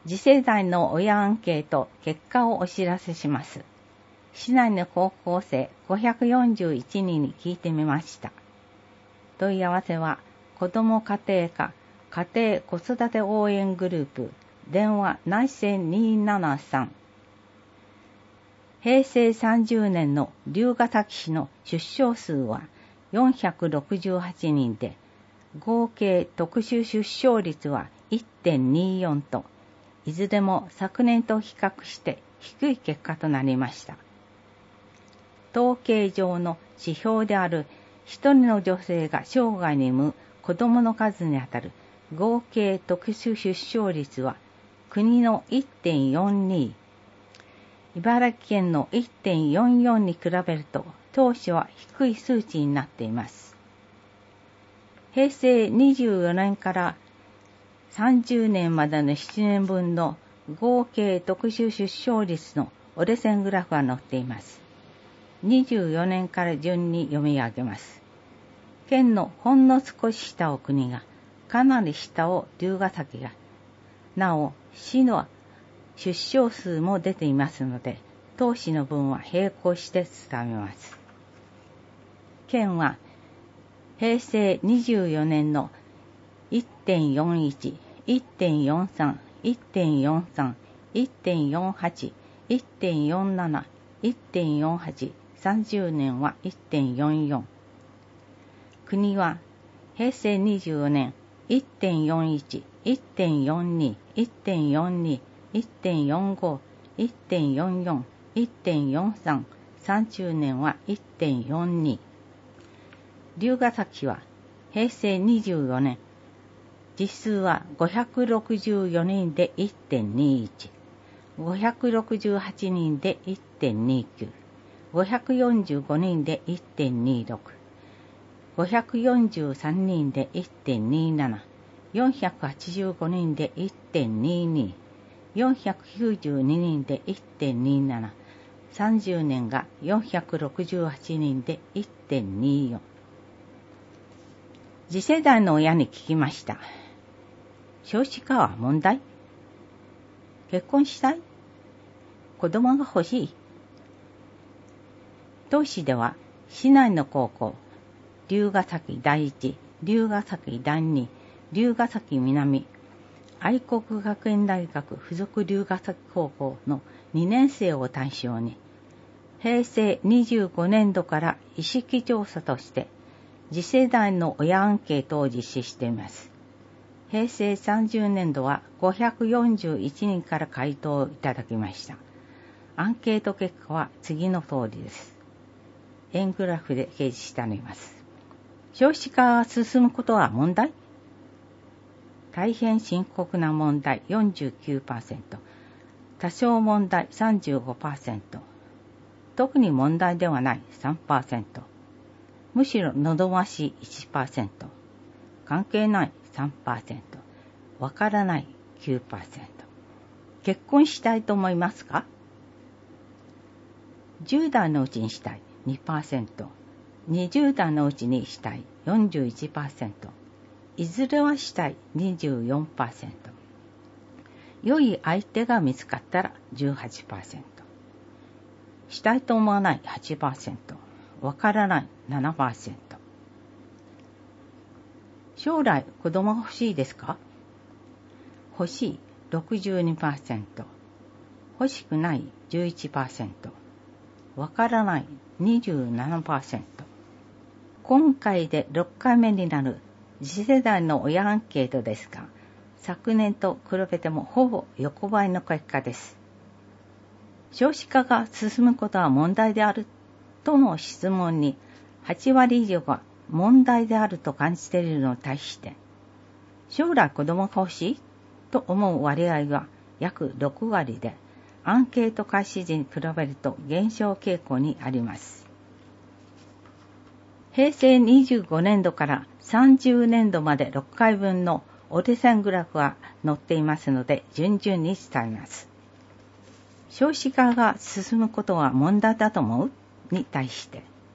次世代の親アンケート結果をお知らせします。市内の高校生541人に聞いてみました。問い合わせは子ども家庭科家庭子育て応援グループ電話内線273。平成30年の龍ケ崎市の出生数は468人で、合計特殊出生率は 1.24 と、いずれも昨年と比較して低い結果となりました。統計上の指標である一人の女性が生涯に産む子どもの数にあたる合計特殊出生率は国の 1.42、茨城県の 1.44 に比べると当初は低い数値になっています。平成24年から30年までの7年分の合計特殊出生率の折れ線グラフが載っています。24年から順に読み上げます。県のほんの少し下を国が、かなり下を龍ケ崎が、なお市の出生数も出ていますので、当市の分は並行して伝めます。県は平成24年の 1.41、1.43、1.43、1.48、1.47、1.48、30年は 1.44。国は平成24年 1.41、1.42、1.42、1.45、1.44、1.43、30年は 1.42。龍ケ崎は平成24年、実数は564人で 1.21、568人で 1.29、545人で 1.26、543人で 1.27、485人で 1.22、492人で 1.27、30年が468人で 1.24。次世代の親に聞きました。少子化は問題？結婚したい？子供が欲しい？当市では市内の高校、龍ケ崎第一、龍ケ崎第二、龍ケ崎南、愛国学園大学附属龍ケ崎高校の2年生を対象に、平成25年度から意識調査として次世代の親アンケートを実施しています。平成30年度は541人から回答をいただきました。アンケート結果は次の通りです。円グラフで掲示してあります。少子化が進むことは問題？大変深刻な問題 49%、多少問題 35%、特に問題ではない 3%、むしろ望ましい 1%、関係ない 3%、わからない 9%。結婚したいと思いますか？10代のうちにしたい 2%、20代のうちにしたい 41%、いずれはしたい 24%、良い相手が見つかったら 18%、したいと思わない 8%、わからない 7%。将来子供が欲しいですか？欲しい 62%、欲しくない 11%、わからない 27%。今回で6回目になる次世代の親アンケートですが、昨年と比べてもほぼ横ばいの結果です。少子化が進むことは問題であるとの質問に8割以上が問題であると感じているのに対して、将来子供が欲しいと思う割合が約6割で、アンケート開始時に比べると減少傾向にあります。平成25年度から30年度まで6回分の折れ線グラフが載っていますので、順々に伝えます。少子化が進むことは問題だと思うに対して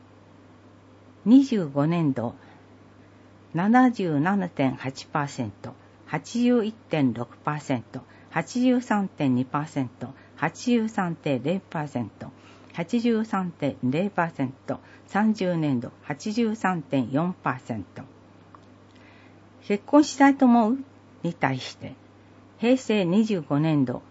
、25年度 77.8%、81.6%、 83.2%、83.0%、83.0%、30年度 83.4%。結婚したいと思うに対して、平成25年度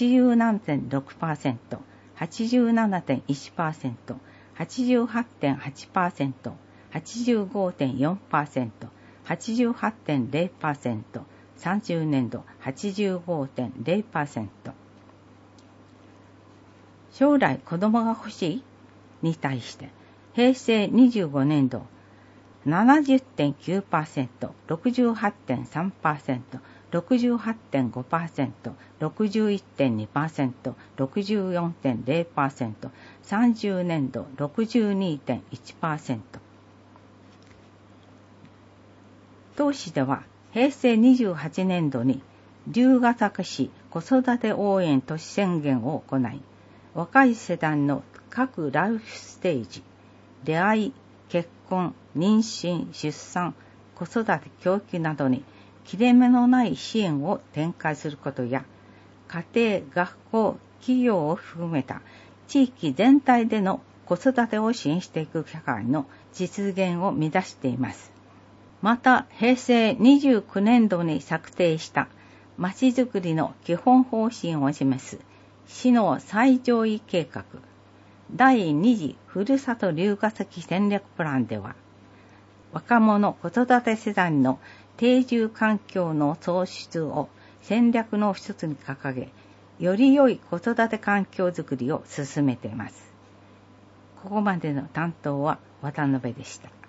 87.6%、87.1%、88.8%、85.4%、88.0%、30年度 85.0%。将来子供が欲しいに対して、平成25年度 70.9%、68.3%、68.5%、61.2%、64.0%、30年度 62.1%。当市では平成28年度に龍ケ崎市子育て応援都市宣言を行い、若い世代の各ライフステージ、出会い、結婚、妊娠、出産、子育て教育などに切れ目のない支援を展開することや、家庭、学校、企業を含めた地域全体での子育てを支援していく社会の実現を目指しています。また、平成29年度に策定したまちづくりの基本方針を示す市の最上位計画、第2次ふるさと龍ケ崎戦略プランでは、若者子育て世代の定住環境の創出を戦略の一つに掲げ、より良い子育て環境づくりを進めています。ここまでの担当は渡辺でした。